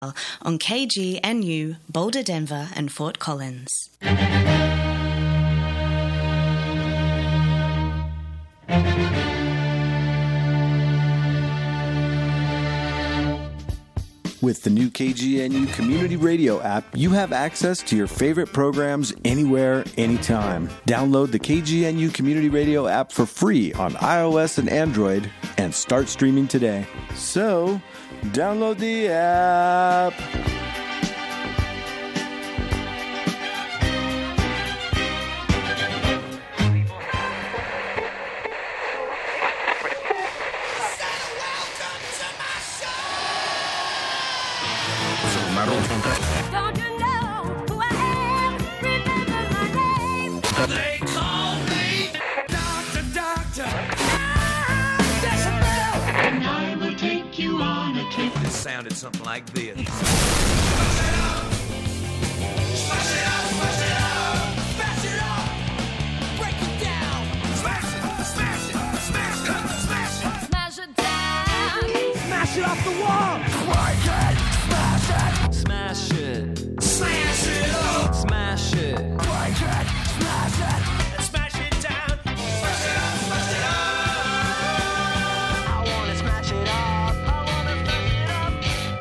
on KGNU, Boulder, Denver, and Fort Collins. With the new KGNU Community Radio app, you have access to your favorite programs anywhere, anytime. Download the KGNU Community Radio app for free on iOS and Android and start streaming today. So, download the app. Don't you know who I am? Remember my name. They call me Doctor. Decibel. And I will take you on a trip. It sounded something like this. Smash it up. Smash it up. Break it down. Smash it down. Smash it off the wall! Break it. Smash it. Smash it up. Smash it. Break it. Smash it. Smash it down. Smash it up. I wanna smash it up. I wanna smash it up.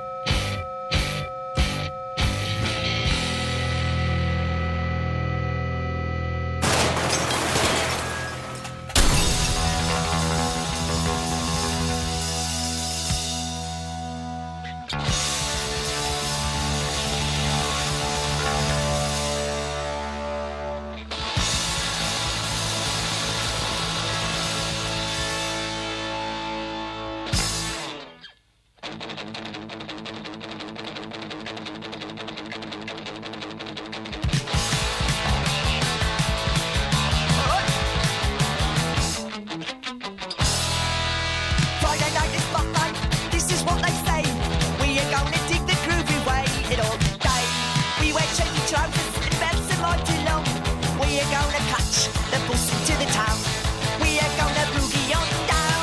Friday night is my night, this is what they say. We are gonna dig the groovy way it all day. We wear chunky trousers and belts and mighty long. We are gonna catch the bus to the town. We are gonna boogie on down.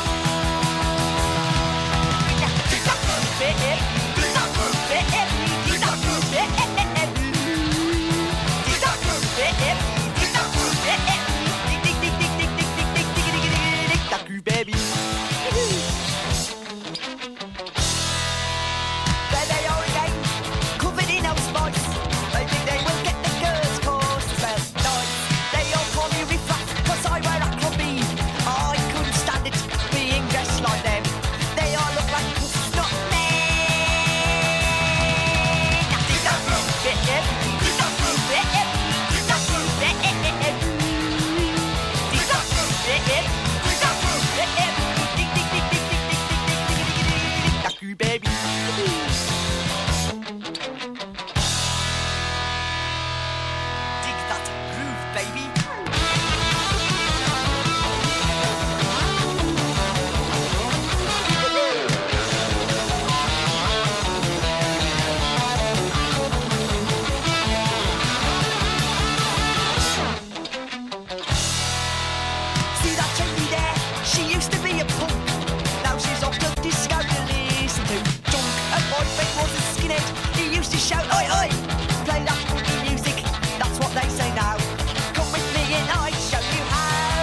Dig that groove, dig that groove, dig that groove, dig that groove, dig that groove, dig that groove, baby. There they are again, covered in old spice. They think they will get the girls' cause to smell nice. They all call me riff-raff, 'cause I wear Applebee. I couldn't stand it, being dressed like them. They all look like puffs, not men. Dig that groove, dig that groove, dig that groove, dig that groove, dig that groove, dig that groove, dig that groove, dig that groove, dig that groove, baby. Dig that groove, baby. See that chunky there? She used to be a punk. Now she's off to disco to listen to junk. Her boyfriend was a skinhead. He used to shout, oi, oi, play that funky music. That's what they say now. Come with me and I show you how.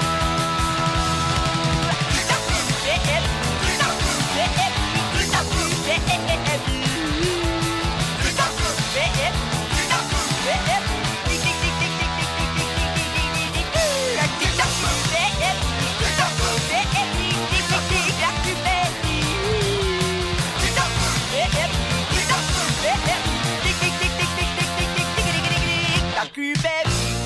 Dig that groove, dig that groove, dig that groove, dig that groove, dig that groove, dig that groove, dig that groove, dig that groove, dig that groove. Dig, dig, dig, dig, dig, dig, dig, dig, dig, dig, dig, dig, dig. Dig that groove, dig that groove, dig that groove, dig that dig, dig, dig, dig, that groove, baby. Dig that groove, dig that groove, dig that groove, dig that dig, dig, dig, dig, dig, dig, dig, dig, dig, dig, dig, dig, that groove, baby.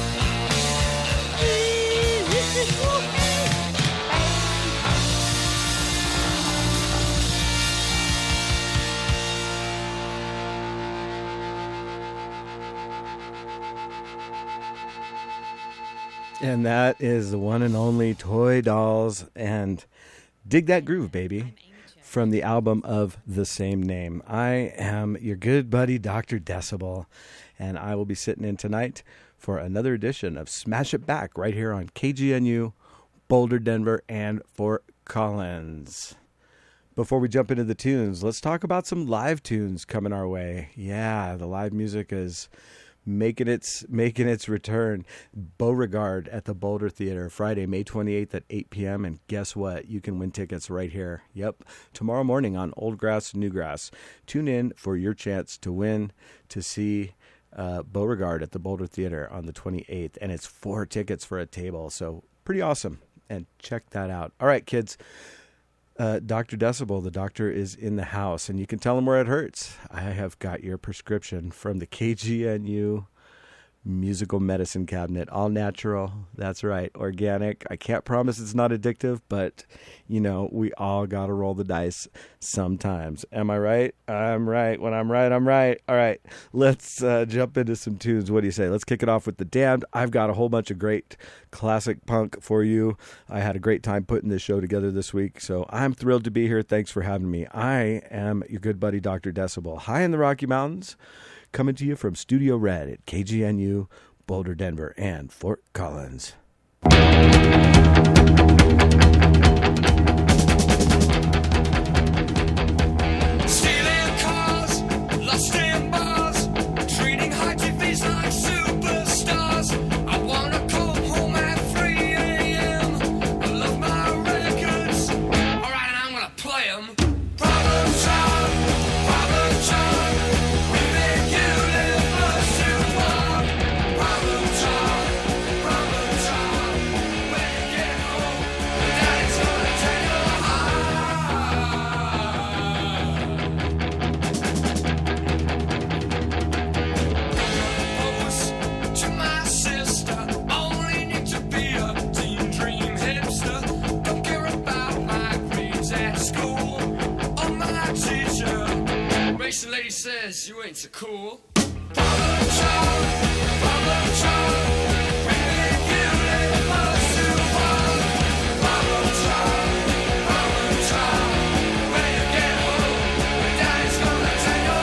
And that is the one and only Toy Dolls and Dig That Groove, Baby, from the album of the same name. I am your good buddy, Dr. Decibel, and I will be sitting in tonight for another edition of Smash It Back right here on KGNU, Boulder, Denver, and Fort Collins. Before we jump into the tunes, let's talk about some live tunes coming our way. Yeah, the live music is making its return. Beauregard at the Boulder Theater, Friday, May 28th at 8 p.m. And guess what? You can win tickets right here. Yep, tomorrow morning on Old Grass, New Grass. Tune in for your chance to win to see Beauregard at the Boulder Theater on the 28th. And it's 4 tickets for a table, so pretty awesome. And check that out. All right, kids. Dr. Decibel, the doctor is in the house, and you can tell him where it hurts. I have got your prescription from the KGNU Musical Medicine Cabinet. All natural. That's right. Organic. I can't promise it's not addictive, but, you know, we all got to roll the dice sometimes. Am I right? I'm right. When I'm right, I'm right. All right. Let's jump into some tunes. What do you say? Let's kick it off with The Damned. I've got a whole bunch of great classic punk for you. I had a great time putting this show together this week, so I'm thrilled to be here. Thanks for having me. I am your good buddy, Dr. Decibel, high in the Rocky Mountains, coming to you from Studio Red at KGNU, Boulder, Denver, and Fort Collins. Stealing cars, lost in bars, treating high TVs like superstars. I wanna come home at 3 a.m. I love my records. Alright, and I'm gonna play them. Problem child, we make you live much too long. Problem child, when you get home, daddy's gonna take you high. To my sister, only need to be a teen dream hipster. Don't care about my grades at school or my teacher. Racing lady says you ain't so cool. Problem child, we make you live much too long. Problem child, when you get home, daddy's gonna take you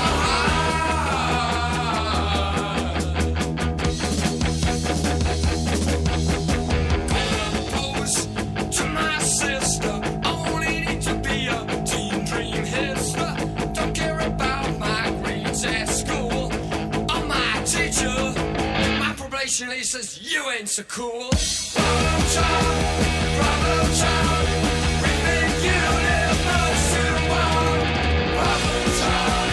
high. To my sister, only need to be a teen dream hipster. Don't care about my grades at school or my teacher. My probation lady says you ain't so cool. Problem child, we think you live much too long. Problem child,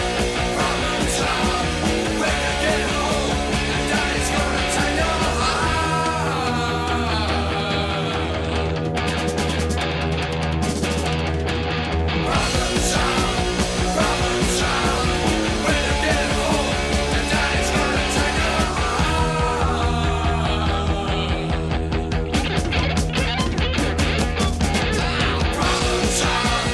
when you get home, daddy's gonna take you Problem child, when you get home, daddy's gonna take you Problem child,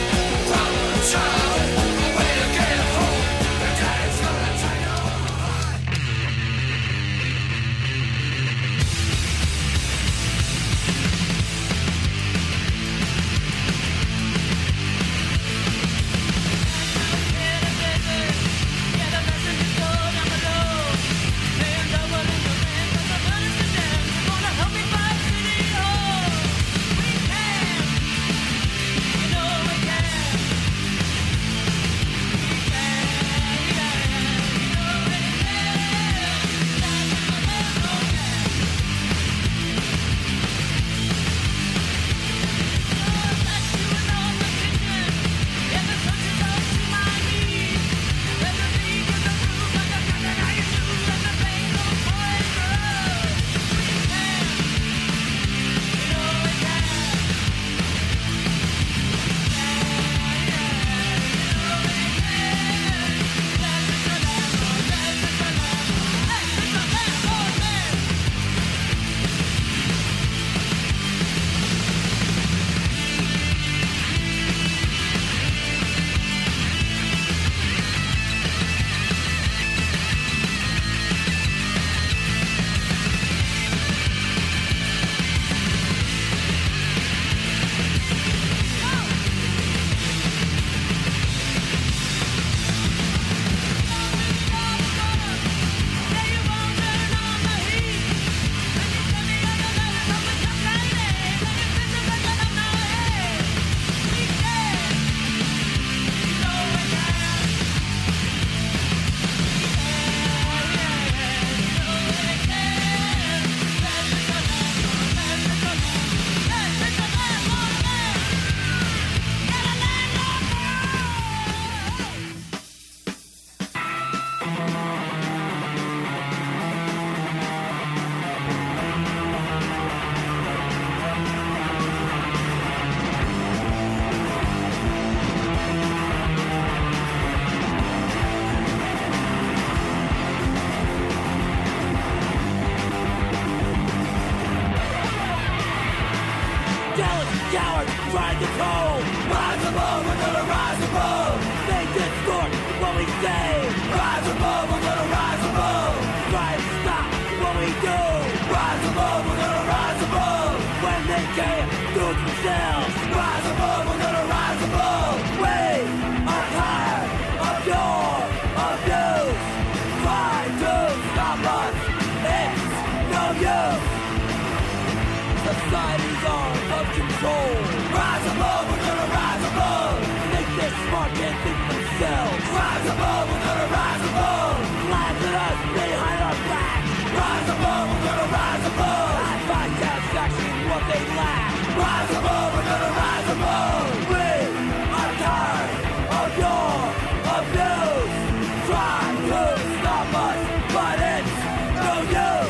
Try to stop us, it's no use. Society's out of control. Rise above, we're gonna rise above. Think this smart, can't think themselves. Rise above, we're gonna rise above. Laugh at us behind our back. Rise above, we're gonna rise above. I find satisfaction in what they lack. Rise above, we're gonna rise above. We are tired of your abuse. Try to stop us, but it's no use.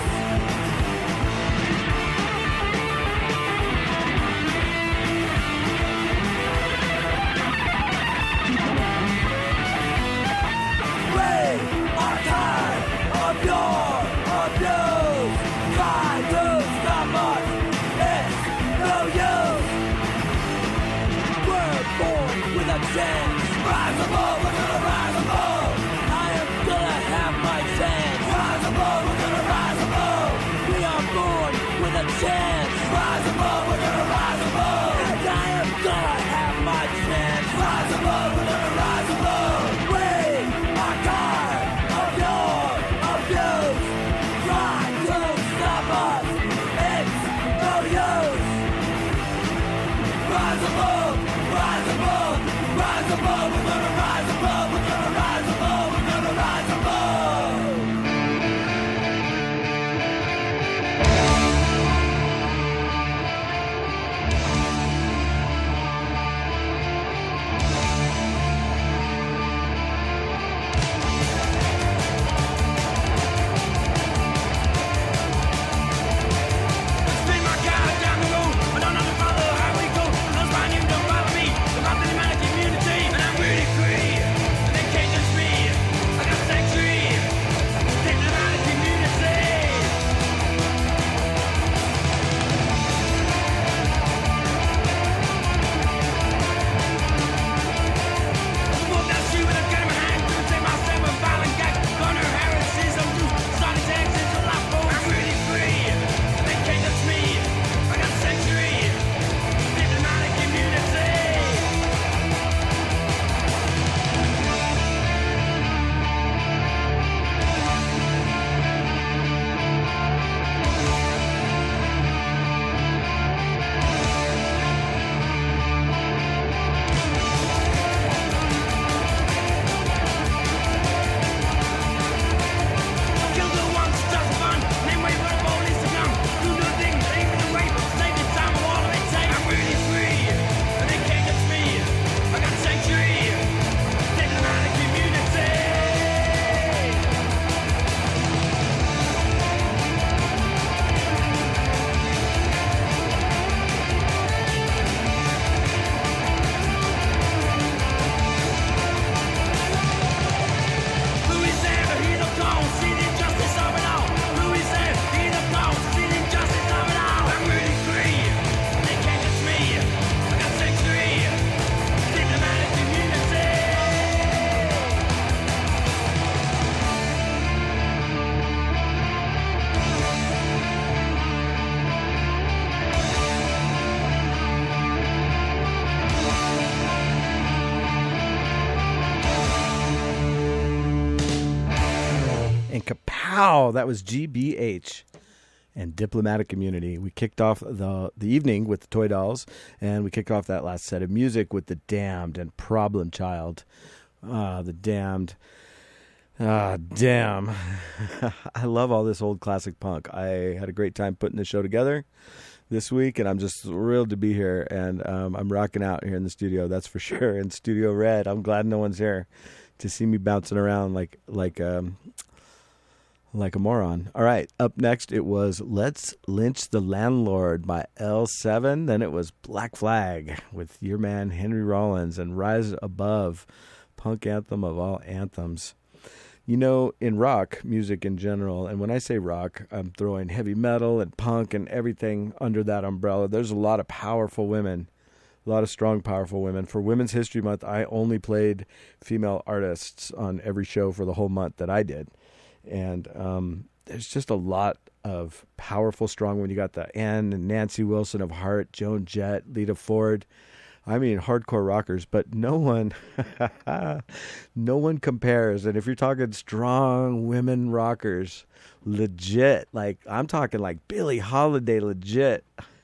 We are tired of your abuse. Try to stop us, it's no use. We're born with a chance. Rise above, we're gonna rise above. I am gonna have my chance. Rise above, we're gonna rise above. We are born with a chance. Rise above, we're gonna rise above. And I am gonna have my chance. Rise above, we're gonna rise above. We are tired of your abuse. Try to stop us, it's no use. Rise above, rise above, rise above. We're gonna rise above, we're gonna rise above, we're gonna rise above. Spin my car down the road. I don't know to follow how we go. Those my name don't bother me. I'm out in the man community, and I'm really free. And they can't touch me. I got sanctuary. Take them out of community. Walk down the street with a gun in my hand. Gonna take myself a violent gag. Gunner Harris is on loose. Starting to exit till I fall. I'm really free. And they can't touch me. I got sanctuary. Take them out of community. Kill the ones just fun. Name wait for the police to come. Do the thing, aim in the way. Save the time of all of it. Take. I'm really free. And they can't touch me. I got sanctuary. Take them out of community. Louisiana, hear the call, see the injustice of it all. Louisiana, hear the call, see the injustice of it all. I'm really free, they can't touch me. I got sanctuary, take them out of community. And kapow, that was GBH and Diplomatic Community. We kicked off the evening with the Toy Dolls, and we kicked off that last set of music with The Damned and Problem Child. The Damned. Damn. I love all this old classic punk. I had a great time putting the show together this week, and I'm just thrilled to be here, and I'm rocking out here in the studio, that's for sure, in Studio Red. I'm glad no one's here to see me bouncing around like a moron. All right, up next it was Let's Lynch the Landlord by L7. Then it was Black Flag with your man Henry Rollins and Rise Above, punk anthem of all anthems. You know, in rock music in general, and when I say rock, I'm throwing heavy metal and punk and everything under that umbrella. There's a lot of powerful women, a lot of strong, powerful women. For Women's History Month, I only played female artists on every show for the whole month that I did. And there's just a lot of powerful, strong women. You got the Ann and Nancy Wilson of Heart, Joan Jett, Lita Ford, I mean, hardcore rockers, but no one compares. And if you're talking strong women rockers, legit, like I'm talking like Billie Holiday, legit.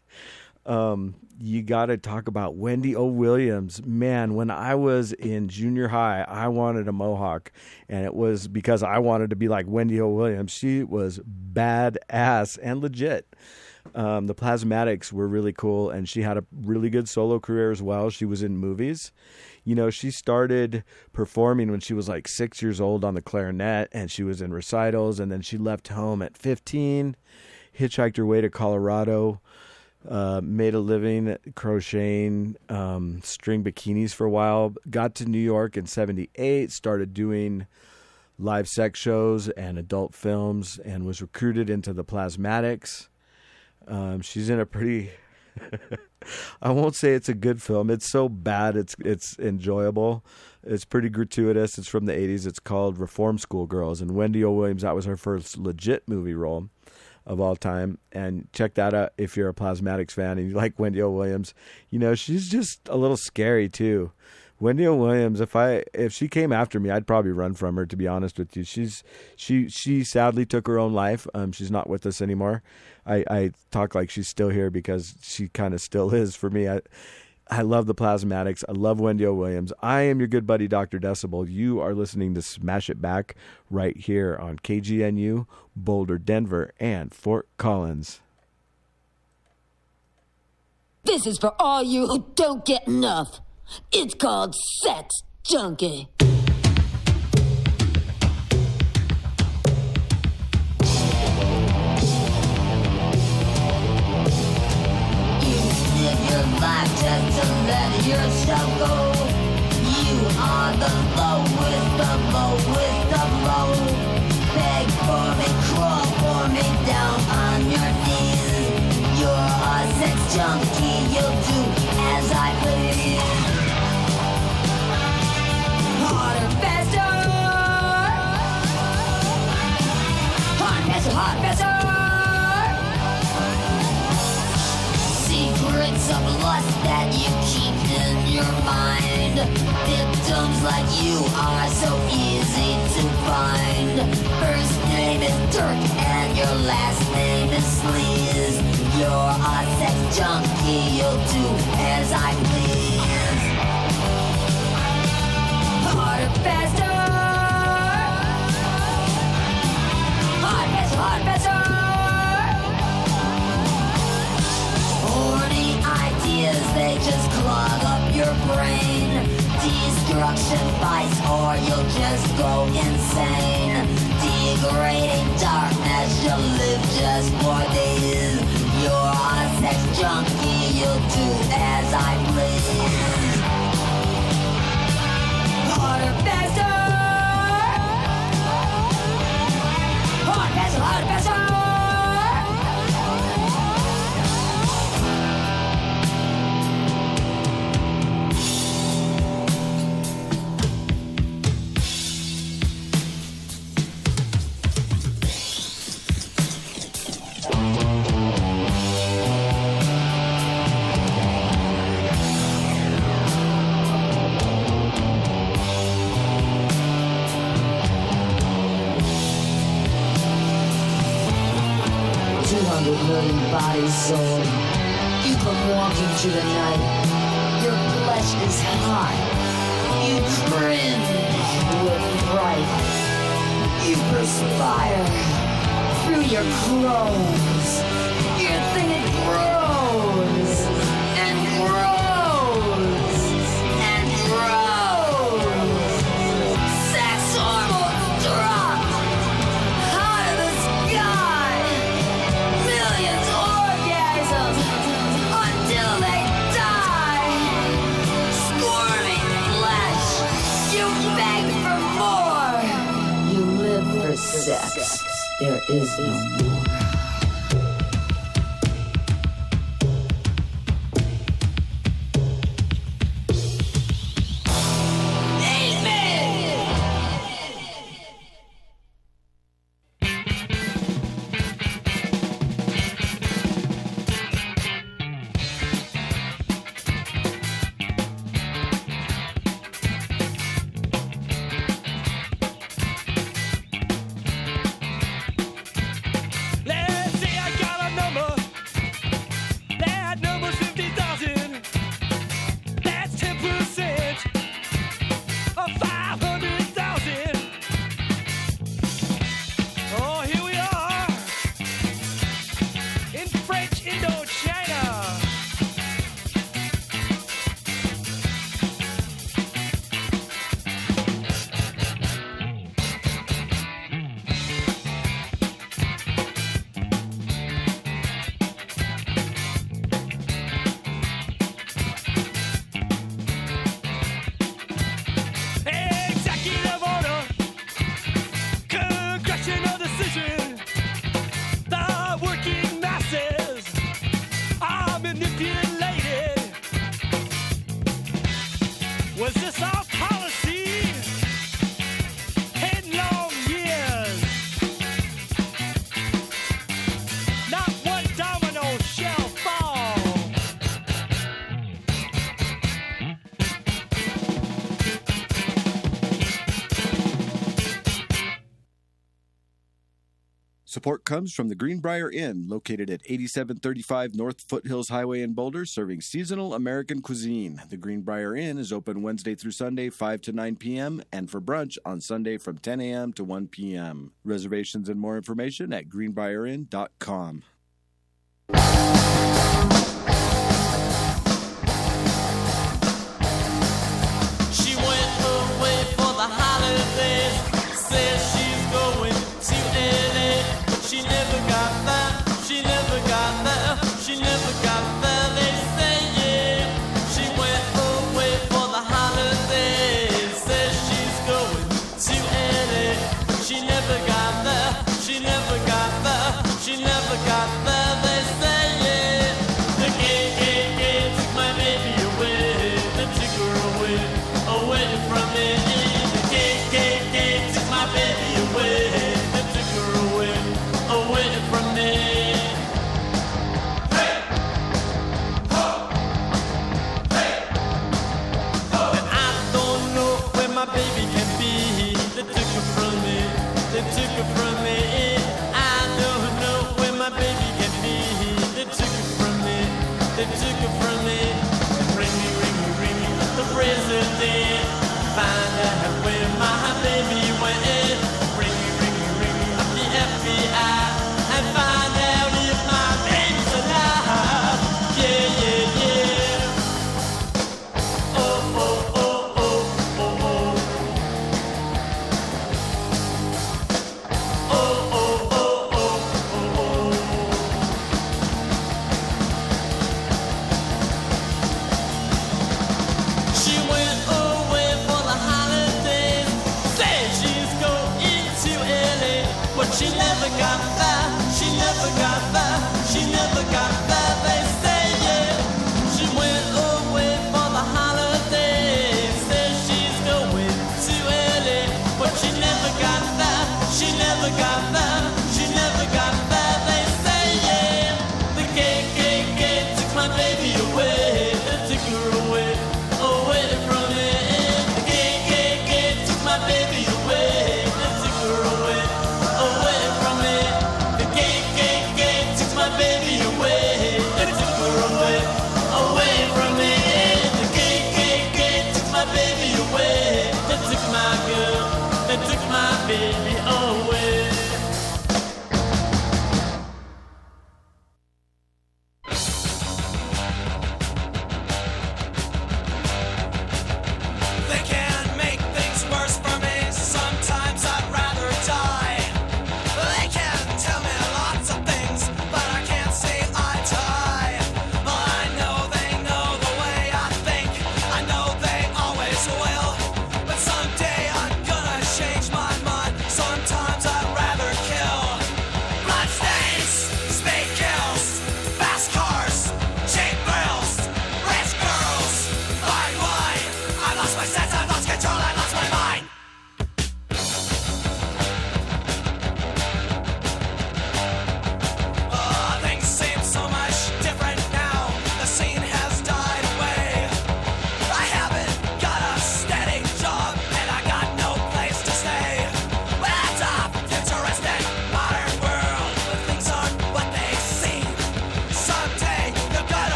You got to talk about Wendy O. Williams. Man, when I was in junior high, I wanted a mohawk, and it was because I wanted to be like Wendy O. Williams. She was badass and legit. The Plasmatics were really cool, and she had a really good solo career as well. She was in movies. You know, she started performing when she was like 6 years old on the clarinet, and she was in recitals, and then she left home at 15, hitchhiked her way to Colorado, made a living crocheting string bikinis for a while, got to New York in 78, started doing live sex shows and adult films, and was recruited into the Plasmatics. She's in a pretty I won't say it's a good film. It's so bad it's enjoyable. It's pretty gratuitous. It's from the 80s. It's called Reform School Girls, and Wendy O. Williams, that was her first legit movie role of all time. And check that out if you're a Plasmatics fan and you like Wendy O. Williams. You know, she's just a little scary too. Wendy O. Williams, if she came after me, I'd probably run from her, to be honest with you. She sadly took her own life. She's not with us anymore. I talk like she's still here because she kind of still is for me. I love the Plasmatics. I love Wendy O. Williams. I am your good buddy, Dr. Decibel. You are listening to Smash It Back right here on KGNU, Boulder, Denver, and Fort Collins. This is for all you who don't get enough. It's called Sex Junkie. Life just to let yourself go. You are the lowest of low. Beg for me, crawl for me down on your knees. You're a sex junkie, you'll do as I please. Harder, faster. Hard, faster. Secrets of lust that you keep in your mind. Victims like you are so easy to find. First name is Dirk and your last name is Sleaze. You're a sex junkie, you'll do as I please. Harder, faster. Hard, faster. Horny ideas, they just clog up your brain. Destruction vice, or you'll just go insane. Degrading darkness, you'll live just for days. You're a sex junkie, you'll do as I please. Harder, faster. Hard, faster. Million bodies sold. You come walking through the night. Your flesh is hot. You cringe with fright. You perspire through your clothes. Your thing it grows and grows and grows. Sex hormones drop out of the sky. Millions orgasms until they die. Squirming flesh, you beg for more. You live for sex. There is no more. Support comes from the Greenbrier Inn, located at 8735 North Foothills Highway in Boulder, serving seasonal American cuisine. The Greenbrier Inn is open Wednesday through Sunday, 5 to 9 p.m., and for brunch on Sunday from 10 a.m. to 1 p.m. Reservations and more information at greenbrierin.com. She went away for the holidays, says she's going to LA, but she never got there, she never got there, she never got there, they say, yeah. She went away for the holidays, says she's going to LA, but she never got there, she never got there, she never got there, they say, yeah. The gay took my baby away, they took her away, away from me. The gay took my baby away, they took her away, away from me. Hey, ho, hey, ho. And I don't know where my baby can be. They took her from me, they took her from me. I don't know where my baby can be. They took her from me, they took her from me. Ring me, the president. Find out where my baby went. Ring me, up the FBI. And find out if my baby's alive. Yeah, yeah, yeah. Oh, oh, oh, oh, oh, oh. Oh, oh, oh, oh, oh, oh. She went away for the holidays, said she's going to LA, but she never got there, she never got there, she never got there, they say, yeah. She went away for the holidays, said she's going to LA, but she never got there, she never got there, she never got there, they say, yeah. The gay took my baby away, they took her away, away from me. The gay took my baby away, they took her away, away from me. The gay took my baby away, they took her away, away from me. The gay took my baby away, they took my girl, they took my baby away. They can make things worse for me. Sometimes I'd rather die. They can tell me lots of things, but I can't say eye to eye. I know they know the way I think. I know they always will. But someday I'm gonna change my mind. Sometimes I'd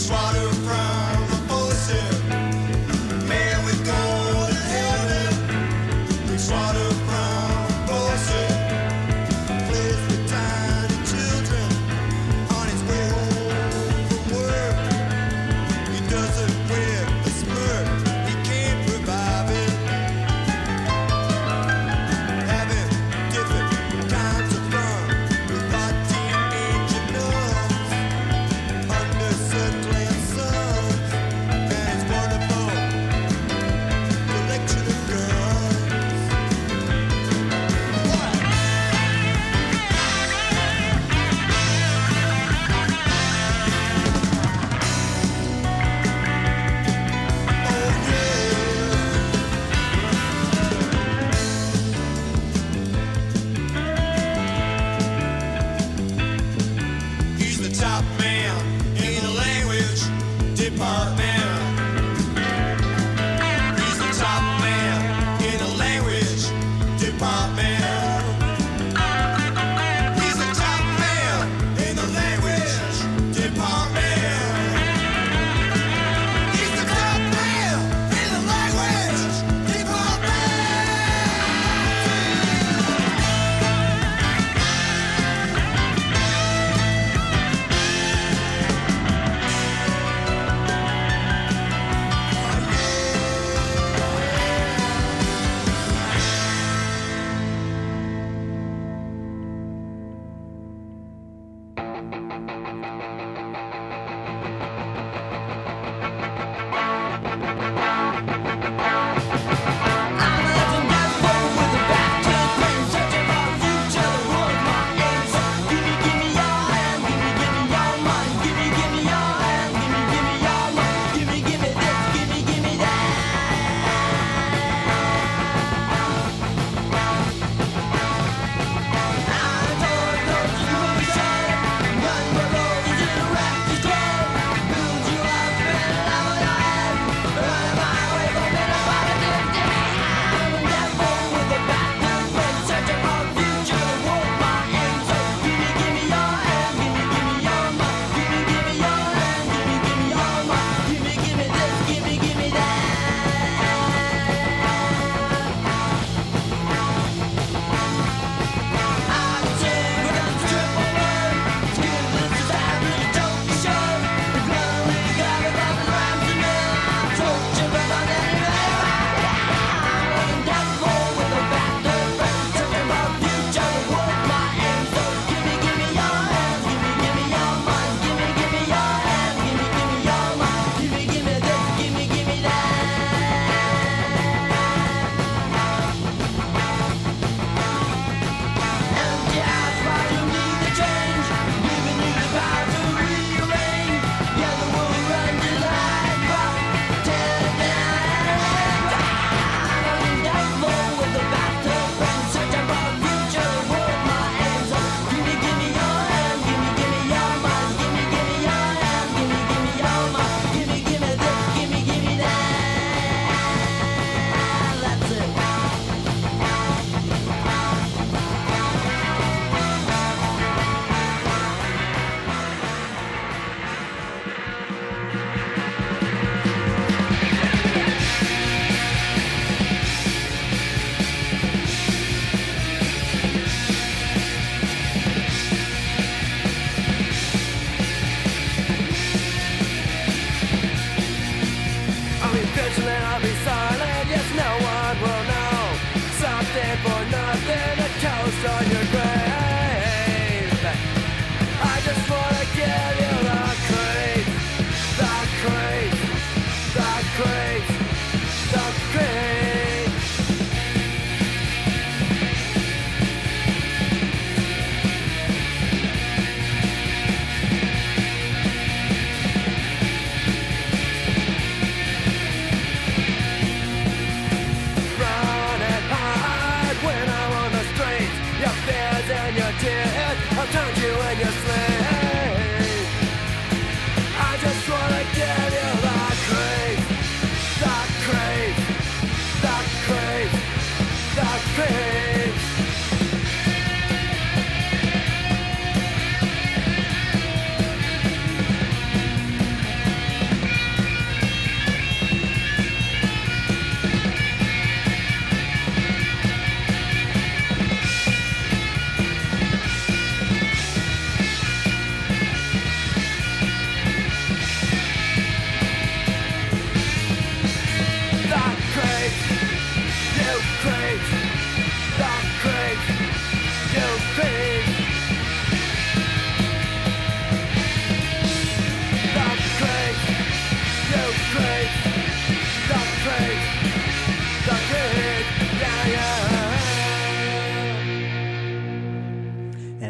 Fears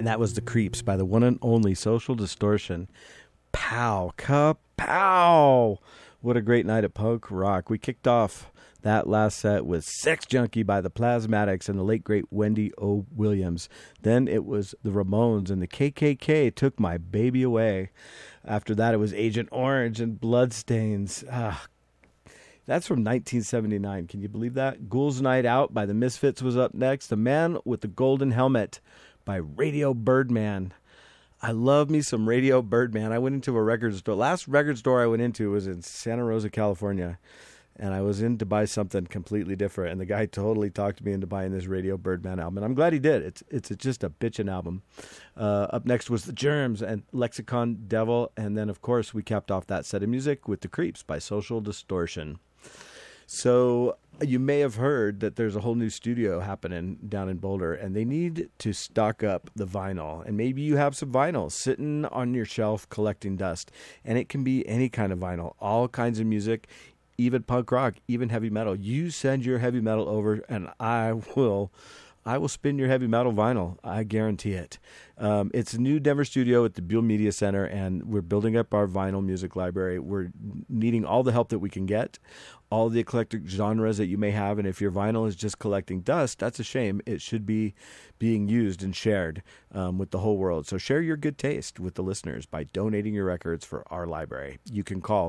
And that was The Creeps by the one and only Social Distortion. Pow, kapow! What a great night at Punk Rock. We kicked off that last set with Sex Junkie by the Plasmatics and the late great Wendy O. Williams. Then it was the Ramones and the KKK Took My Baby Away. After that, it was Agent Orange and Bloodstains. That's from 1979. Can you believe that? Ghouls Night Out by the Misfits was up next. The Man with the Golden Helmet by Radio Birdman. I love me some Radio Birdman. I went into a record store. Last record store I went into was in Santa Rosa, California. And I was in to buy something completely different. And the guy totally talked me into buying this Radio Birdman album. And I'm glad he did. It's just a bitchin' album. Up next was The Germs and Lexicon Devil. And then, of course, we capped off that set of music with The Creeps by Social Distortion. So you may have heard that there's a whole new studio happening down in Boulder, and they need to stock up the vinyl. And maybe you have some vinyl sitting on your shelf collecting dust. And it can be any kind of vinyl, all kinds of music, even punk rock, even heavy metal. You send your heavy metal over, and I will spin your heavy metal vinyl. I guarantee it. It's a new Denver studio at the Buell Media Center, and we're building up our vinyl music library. We're needing all the help that we can get, all the eclectic genres that you may have. And if your vinyl is just collecting dust, that's a shame. It should be being used and shared with the whole world. So share your good taste with the listeners by donating your records for our library. You can call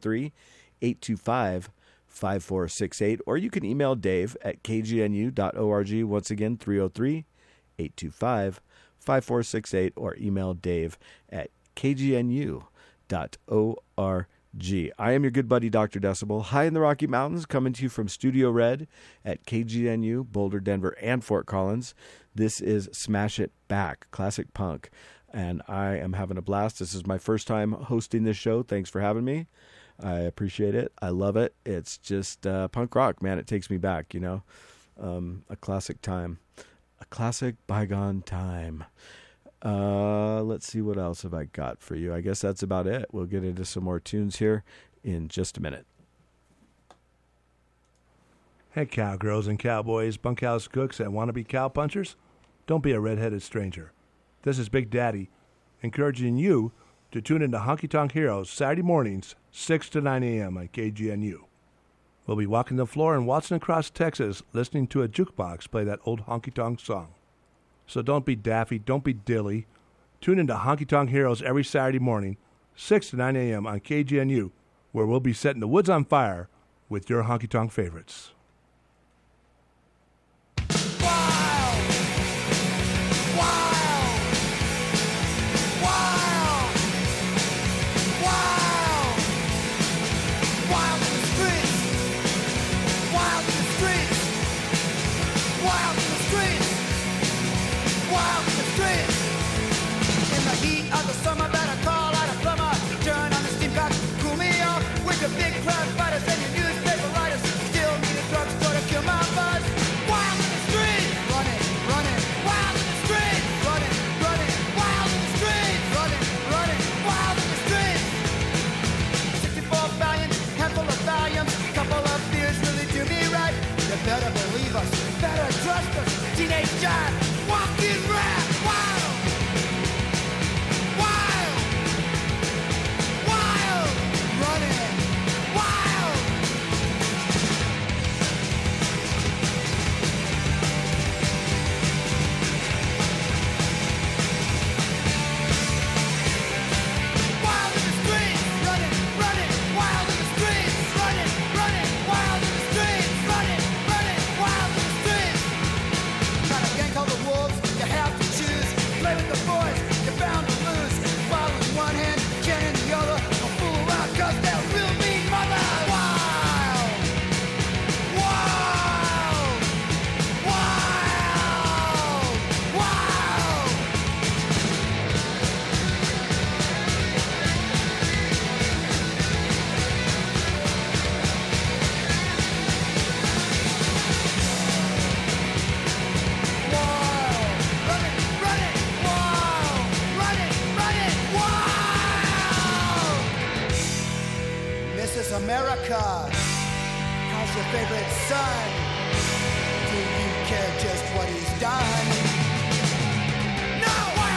303-825-5468, or you can email Dave at kgnu.org. Once again, 303-825-5468, or email Dave at kgnu.org. I am your good buddy, Dr. Decibel, high in the Rocky Mountains, coming to you from Studio Red at KGNU, Boulder, Denver, and Fort Collins. This is Smash It Back, classic punk, and I am having a blast. This is my first time hosting this show. Thanks for having me. I appreciate it. I love it. It's just punk rock, man. It takes me back, a classic time, a classic bygone time. Let's see, what else have I got for you? I guess that's about it. We'll get into some more tunes here in just a minute. Hey, cowgirls and cowboys, bunkhouse cooks, and wannabe cowpunchers. Don't be a red-headed stranger. This is Big Daddy, encouraging you to tune into Honky Tonk Heroes Saturday mornings, 6 to 9 a.m. on KGNU. We'll be walking the floor in Watson Cross, Texas, listening to a jukebox play that old honky tonk song. So don't be daffy, don't be dilly. Tune into Honky Tonk Heroes every Saturday morning, 6 to 9 a.m. on KGNU, where we'll be setting the woods on fire with your honky tonk favorites. Better believe us, better trust us. Teenage giant, walking rap, wild, wild, wild, running, wild. Wild in the streets, running, running, wild in the streets, running, running, wild in the streets, running. Play with the boys, you're bound to lose. Bottle in one hand, can in the other. Don't fool around, cause they're real mean mothers. Wild! Wild! Wild! Wild! America, how's your favorite son? Do you care just what he's done? No, why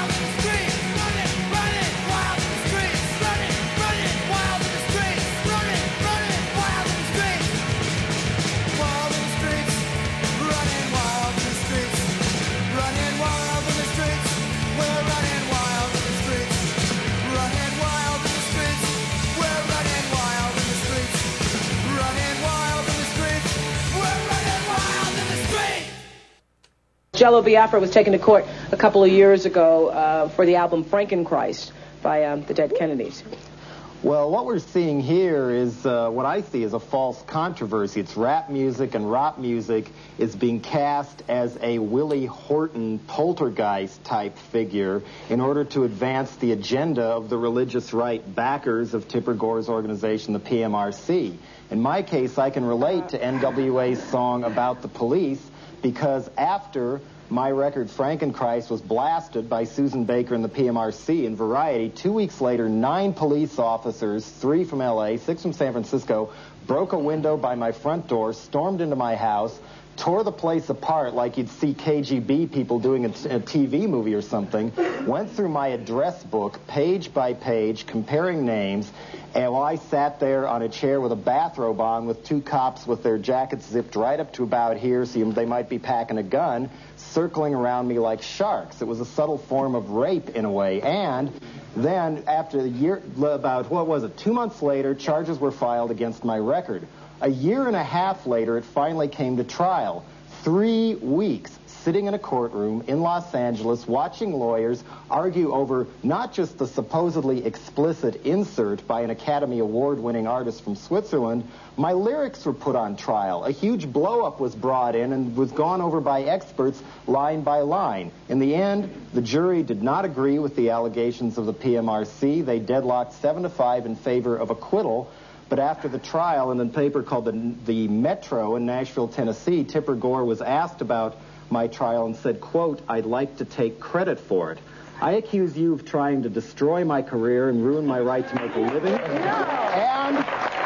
Jello Biafra was taken to court a couple of years ago for the album Frankenchrist by the Dead Kennedys. Well, what we're seeing here is what I see as a false controversy. It's rap music, and rap music is being cast as a Willie Horton poltergeist-type figure in order to advance the agenda of the religious right backers of Tipper Gore's organization, the PMRC. In my case, I can relate to NWA's song About the Police because after my record, Frankenchrist, was blasted by Susan Baker and the PMRC in Variety. 2 weeks later, 9 police officers, 3 from L.A., 6 from San Francisco, broke a window by my front door, stormed into my house, tore the place apart like you'd see KGB people doing a TV movie or something, went through my address book page by page, comparing names, and while I sat there on a chair with a bathrobe on with 2 cops with their jackets zipped right up to about here so they might be packing a gun, circling around me like sharks. It was a subtle form of rape in a way. And then after a year, about, 2 months later, charges were filed against my record. A year and a half later, it finally came to trial. 3 weeks sitting in a courtroom in Los Angeles watching lawyers argue over not just the supposedly explicit insert by an Academy Award-winning artist from Switzerland, my lyrics were put on trial. A huge blow-up was brought in and was gone over by experts line by line. In the end, the jury did not agree with the allegations of the PMRC. They deadlocked 7-5 in favor of acquittal. But after the trial, in a paper called the Metro in Nashville, Tennessee, Tipper Gore was asked about my trial and said, quote, "I'd like to take credit for it. I accuse you of trying to destroy my career and ruin my right to make a living. And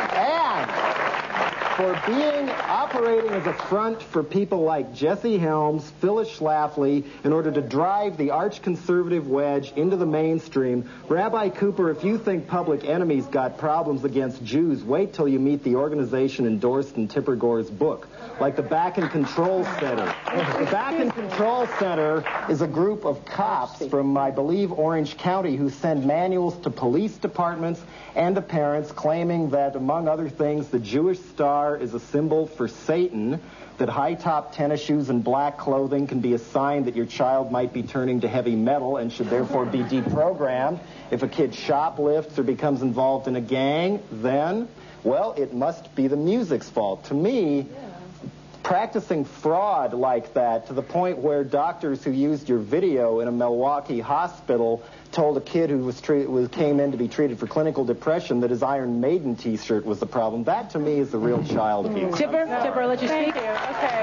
for operating as a front for people like Jesse Helms, Phyllis Schlafly, in order to drive the arch-conservative wedge into the mainstream. Rabbi Cooper, if you think Public Enemy's got problems against Jews, wait till you meet the organization endorsed in Tipper Gore's book, like the Back and Control Center. The Back and Control Center is a group of cops from, I believe, Orange County who send manuals to police departments and to parents claiming that, among other things, the Jewish star is a symbol for Satan, that high-top tennis shoes and black clothing can be a sign that your child might be turning to heavy metal and should therefore be deprogrammed. If a kid shoplifts or becomes involved in a gang, then, well, it must be the music's fault. To me, practicing fraud like that to the point where doctors who used your video in a Milwaukee hospital told a kid who came in to be treated for clinical depression that his Iron Maiden T-shirt was the problem. That, to me, is the real child abuse. Tipper, I'll let you speak. Thank you. Okay.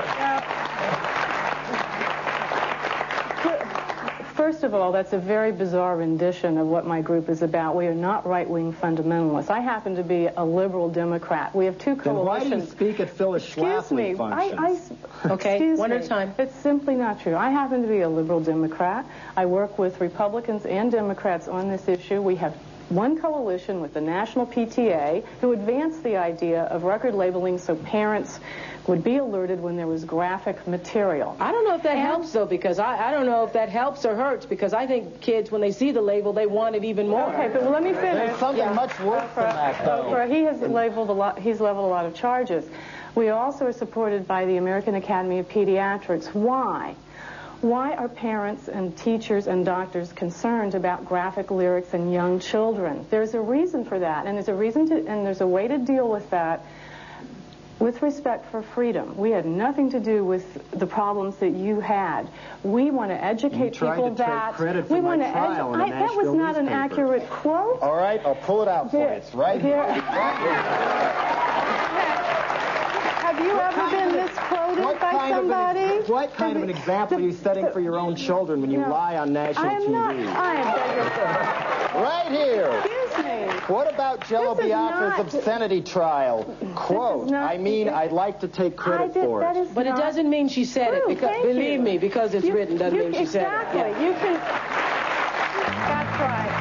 First of all, that's a very bizarre rendition of what my group is about. We are not right-wing fundamentalists. I happen to be a liberal Democrat. We have two Then coalitions. why do you speak at Phyllis Schlafly functions? Okay, one at a time. It's simply not true. I happen to be a liberal Democrat. I work with Republicans and Democrats on this issue. We have one coalition with the National PTA who advanced the idea of record labeling so parents would be alerted when there was graphic material. I don't know if that helps, though, because I don't know if that helps or hurts, because I think kids, when they see the label, they want it even more. Okay, but let me finish. There's something much worse than that, though. Oprah, he has leveled a lot. He's leveled a lot of charges. We also are supported by the American Academy of Pediatrics. Why? Why are parents and teachers and doctors concerned about graphic lyrics in young children? There's a reason for that, and there's a reason to, and there's a way to deal with that. With respect for freedom, we had nothing to do with the problems that you had. We want to educate people that we want to. That was not an accurate quote. All right, I'll pull it out for you. It's right here. Have you ever been misquoted by somebody? What kind of an example are you setting for your own children when you lie on national TV? I am. Right here. Excuse me. What about Jello Biafra's obscenity trial? Quote, I mean, I'd like to take credit for it. But it doesn't mean she said it. Because, believe me, because it's written doesn't mean she said it. Exactly. You can. That's right.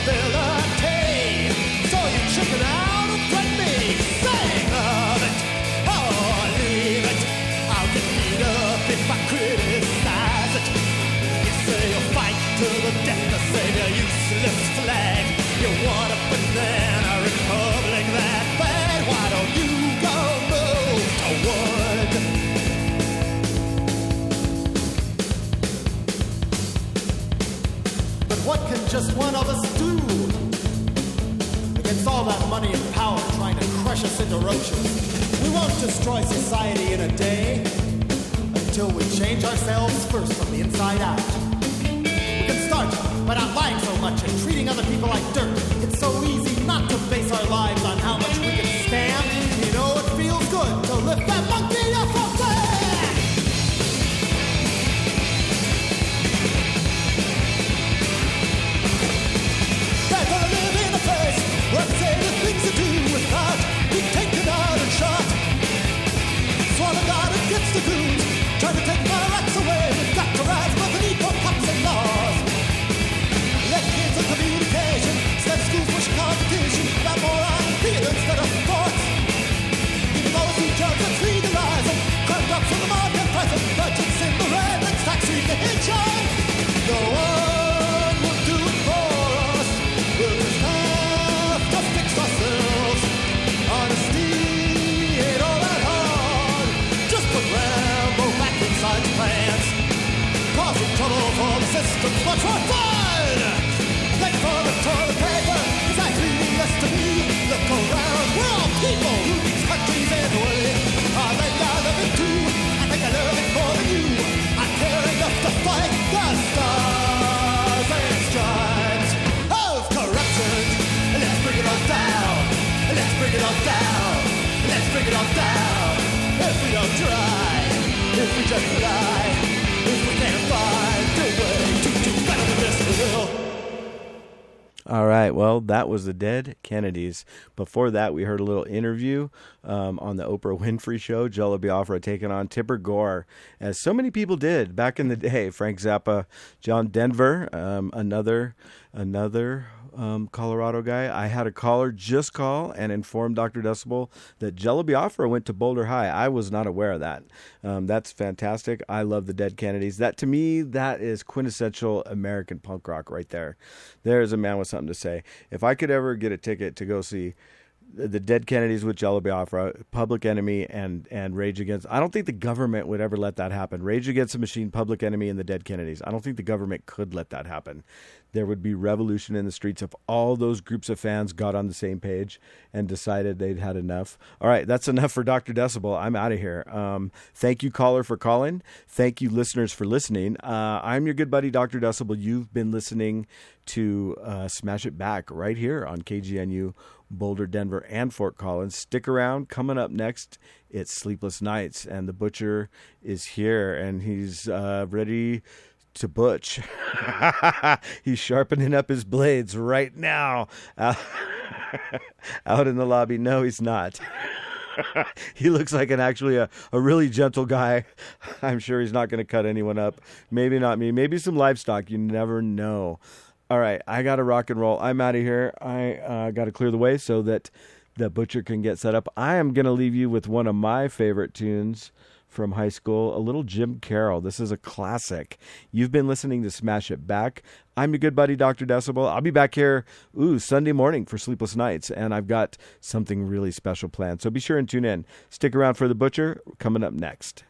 responsibility. So you chicken out and threaten me, saying love it, oh leave it. I'll get beat up if I criticize it. You say you'll fight to the death to save your useless flag. You want a banana republic that bad? Why don't you go move to wood? But what can just one of us do against all that money and power trying to crush us into roaches? We won't destroy society in a day until we change ourselves first from the inside out. We can start by not lying so much and treating other people like dirt. It's so easy not to base our lives on how much we can stand. You know it feels good to lift that monkey up from there. They're gonna live in a place where they say the things to do without being taken out and shot. Sworn to God against the goons, trying to take my rights away. We've got to rise above the need for cops and laws. Let kids of communication instead of schools push competition about moron and theater instead of sports. Even those who judge us legalize them, cranked up from the market present, budgets in the red, let's tax recognition. No one will do it for us. We'll just have to fix ourselves. Honesty ain't all that hard. Just put Rambo back inside your pants. Causing trouble for the system's much more fun. Thank for the toilet paper, cause that's leading us to me. Look around, we're all people who these countries anyway. I think I love it too, I think I love it more than you. I care enough to fight the stars and stripes of corruption. Let's bring it all down, let's bring it all down, let's bring it all down. If we don't try, if we just lie, if we can't find a way to do better than this, we will. All right, well, that was the Dead Kennedys. Before that, we heard a little interview on the Oprah Winfrey Show. Jello Biafra taking on Tipper Gore, as so many people did back in the day. Frank Zappa, John Denver, another Colorado guy. I had a caller just call and inform Dr. Decibel that Jello Biafra went to Boulder High. I was not aware of that. That's fantastic. I love the Dead Kennedys. That, to me, that is quintessential American punk rock right there. There's a man with something to say. If I could ever get a ticket to go see the Dead Kennedys with Jello Biafra, Public Enemy, and Rage Against... I don't think the government would ever let that happen. Rage Against the Machine, Public Enemy, and the Dead Kennedys. I don't think the government could let that happen. There would be revolution in the streets if all those groups of fans got on the same page and decided they'd had enough. All right, that's enough for Dr. Decibel. I'm out of here. Thank you, caller, for calling. Thank you, listeners, for listening. I'm your good buddy, Dr. Decibel. You've been listening to Smash It Back right here on KGNU, Boulder, Denver, and Fort Collins. Stick around. Coming up next, it's Sleepless Nights, and the Butcher is here, and he's ready to butch. He's sharpening up his blades right now out in the lobby. No, he's not. He looks like actually a really gentle guy. I'm sure he's not going to cut anyone up. Maybe not me. Maybe some livestock. You never know. All right, I got to rock and roll. I'm out of here. I got to clear the way so that the Butcher can get set up. I am going to leave you with one of my favorite tunes from high school, a little Jim Carroll. This is a classic. You've been listening to Smash It Back. I'm your good buddy, Dr. Decibel. I'll be back here Sunday morning for Sleepless Nights, and I've got something really special planned. So be sure and tune in. Stick around for the Butcher coming up next.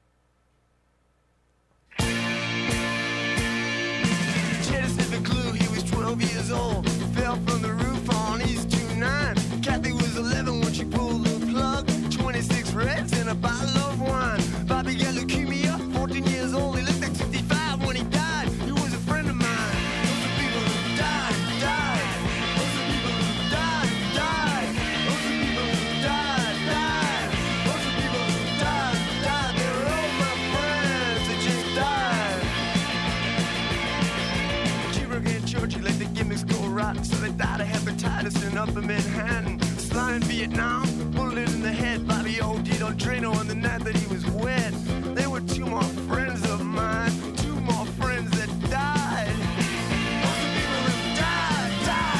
Cheddar sniffing glue, he was 12 years old. Fell from the roof on East 29. Kathy was 11 when she pulled the plug. 26 reds and a bottle of wine. Bobby got leukemia, 14 years old. He looked like 65 when he died. He was a friend of mine. Those are people who died. Those are people who died. Those are people who died. Those are people who died. They were all my friends that just died. She broke in church, he let the gimmicks go rotten. So they died of hepatitis in upper Manhattan. Slime in Vietnam, bullet in the head. Bobby OD'd on Drano on the night that he was wet. There were two more friends of mine, two more friends that died. Those are people who died.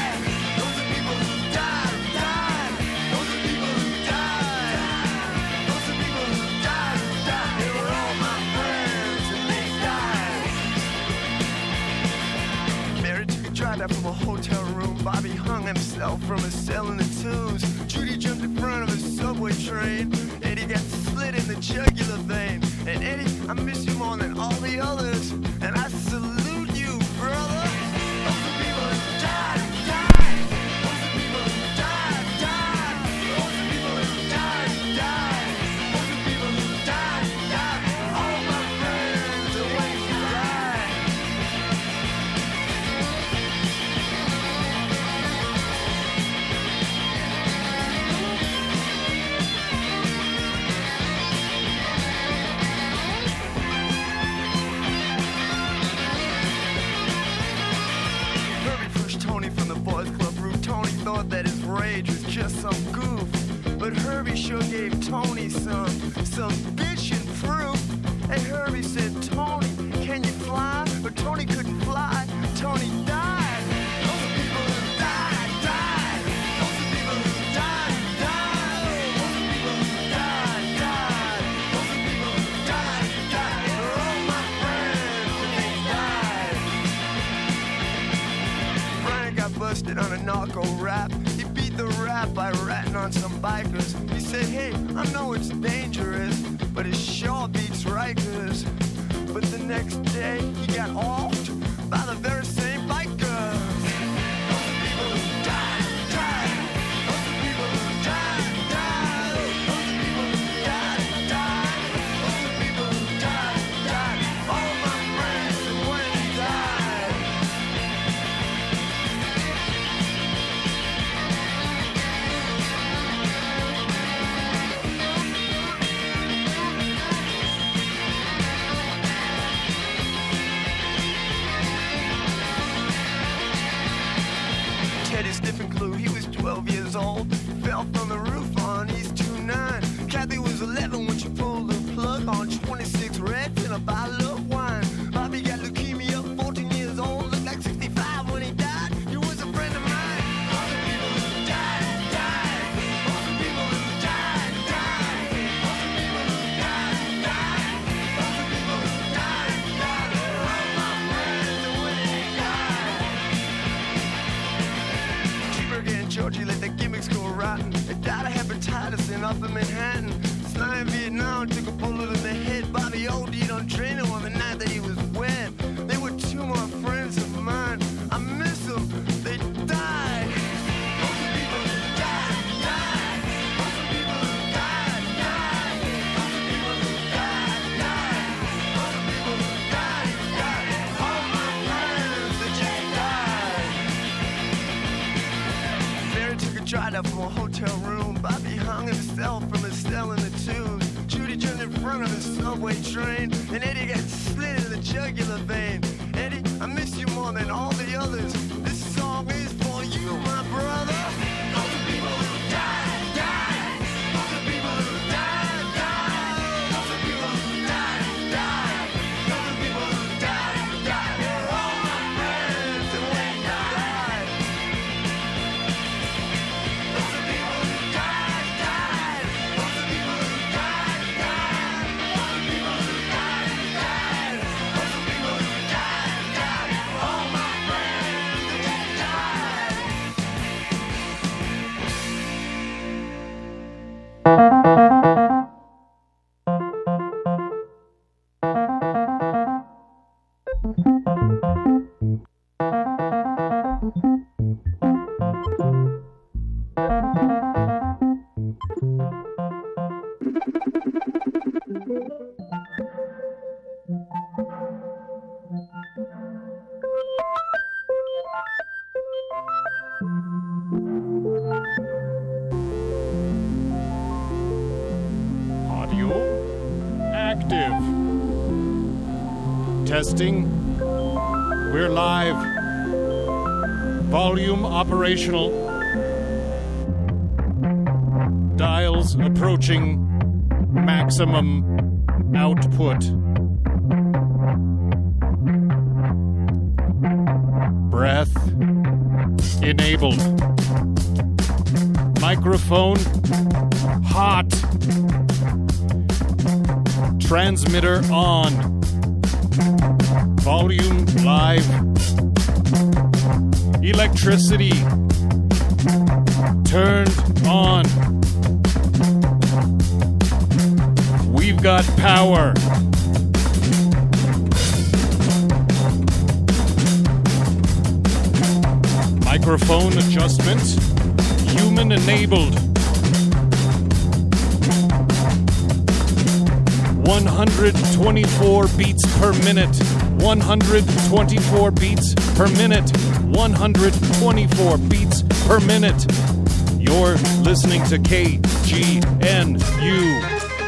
hung himself from a cell in the tubes. Judy jumped in front of a subway train. Eddie got slit in the jugular vein. And Eddie, I miss you more than all the others. And I salute you, brother. Those are people who died, died. Those are people who died, died. Those are people who died, died. Those are people who died, died. All my friends are waiting to die. Herbie pushed Tony from the boys club roof. Tony thought that his rage was just some goof, but Herbie sure gave Tony some bitchin' proof. And Herbie said, Tony, can you fly? But Tony couldn't fly. Tony died. Those are people who died, died. Those are people who died, died. Those are people who died, died. Those are people who died, died. They're all my friends and they died. Brian got busted on a narco rap. He beat the rap by ratting on some bikers. He said, hey, I know it's dangerous, but it sure beats Rikers. But the next day, he got offed by the very same bikers. Those are people who died, died. Those are people who died, died. Those are people who died, died. Those are people who died, died. All my friends and when they died. Teddy Stiffenclue, he was 12 years old. Fell from the roof on East 29. Kathy was 11 when she pulled the plug on 26 Reds and a bottle of wine. Bobby got leukemia, 14 years old. Looked like 65 when he died. He was a friend of mine. Those are people who died, died. Those are people who died, died. Those are people who died, died. Those are people who died, died. They're all my friends and when they died. Cheeseburger and Georgie let the gimmicks go rotten. They died of hepatitis in Upper Manhattan. Sly in Vietnam took a bullet in the head. Bobby OD'd on Drano on the night that he was wet. They were two more friends of mine. I miss them. They died. Those are people who died, died. Those are people who died, died. Those are people who died, died. Those are people who died, died. All my friends that just died. Mary took a drive up from a hotel room. Bobby hung himself from a cell in the tubes. Judy jumped in front of a subway train. And Eddie got slit in the jugular vein. Eddie, I miss you more than all the others. This song is for you, my brother. Those are people who died, died. Those are people who died, died. Those are people who died, died. Those are people who died, died. They're all my friends and they died. Those are people who died, died. Those are people who died, died. Those are people who died, died. Those are people who died, died. All my friends and they died. Audio active. Testing. We're live. Volume operational. Dials approaching maximum output. Breath enabled. Microphone hot. Transmitter on. Volume live. Electricity turned on. We've got power. Microphone adjustment, human enabled. 124 beats per minute. 124 beats per minute. 124 beats per minute. You're listening to KGNU.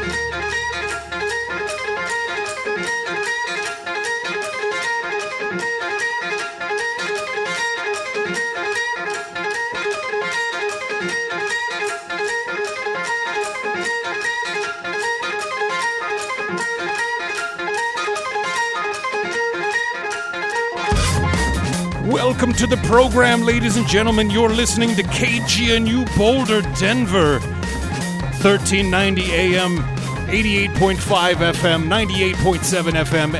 Welcome to the program, ladies and gentlemen. You're listening to KGNU Boulder, Denver. 1390 AM, 88.5 FM, 98.7 FM,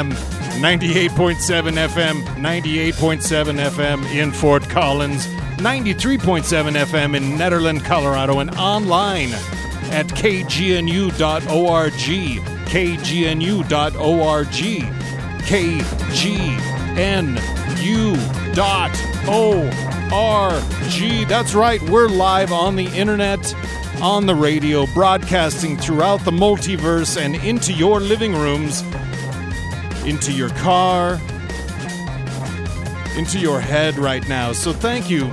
98.7 FM, 98.7 FM in Fort Collins, 93.7 FM in Nederland, Colorado, and online at kgnu.org, kgnu.org, kgnu.org. That's right, we're live on the internet, on the radio, broadcasting throughout the multiverse and into your living rooms, into your car, into your head right now. So thank you.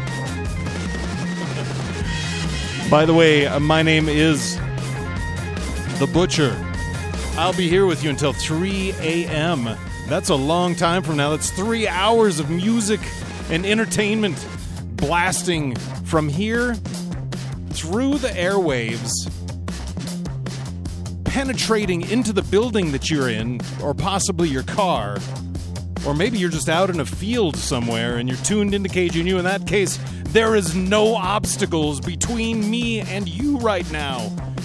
By the way, my name is The Butcher. I'll be here with you until 3 a.m. That's a long time from now. That's 3 hours of music and entertainment blasting from here through the airwaves, penetrating into the building that you're in, or possibly your car, or maybe you're just out in a field somewhere and you're tuned into KGNU. In that case, there is no obstacles between me and you right now.